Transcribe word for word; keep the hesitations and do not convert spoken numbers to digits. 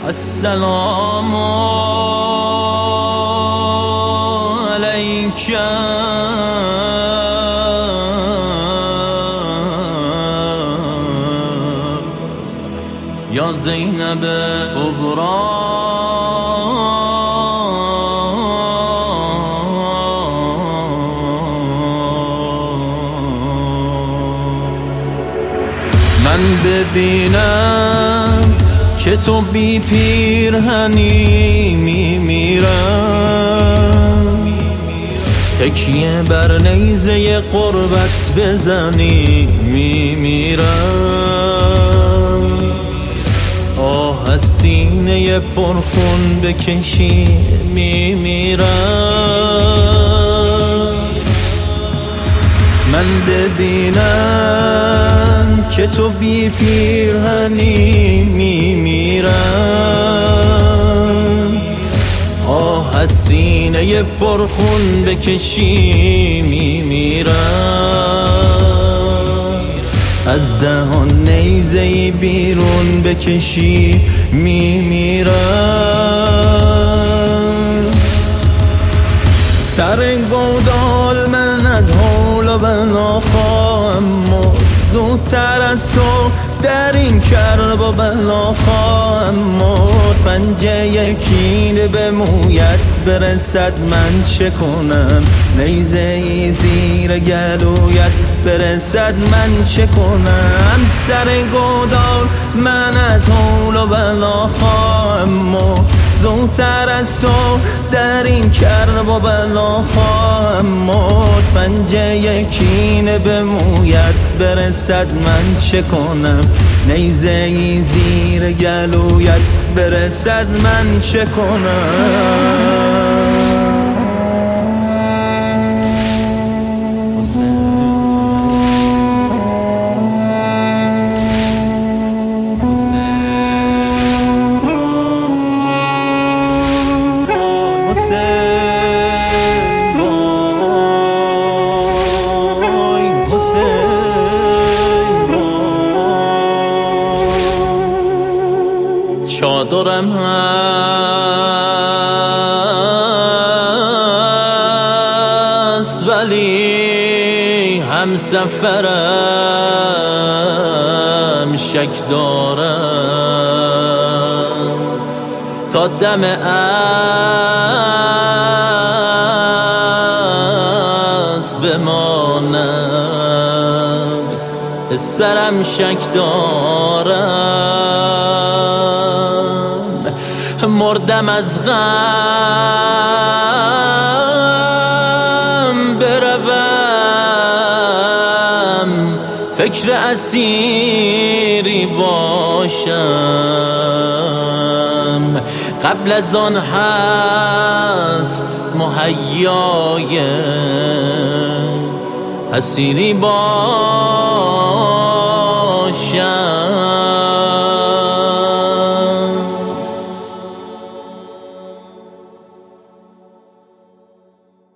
السلام علیک یا زینب کبری. من ببینم که تو بی پیرهنی میمیرم، تکیه بر نیزه قربت بزنی میمیرم، آه از سینه پرخون بکشی میمیرم. من ببینم که تو بی پیرهنی میمیرم، آه از سینه پرخون بکشی میمیرم، از دهان نیزه‌ای بیرون بکشی میمیرم. سر گودال من از حول و بلا خواهم مرد، زودتر از تو در این کرب و بلا خواهم مرد. پنجه کینه به مویت برسد من چه کنم، نیزه‌ای زیر گلویت برسد من چه کنم. سر گودال من از حول و بلا خواهم مرد، زودتر از تو در این کرب و بلا خواهم مرد. پنجه کینه به مویت برسد من چه کنم، نیزه‌ای زیر گلویت برسد من چه کنم. چادرم هست ولی همسفرم شک دارم، تا دم اسب بماند سرم شک دارم. مردم از غم بروم، فکر اسیری باشم، قبل از آن هست مهیای اسیری باشم.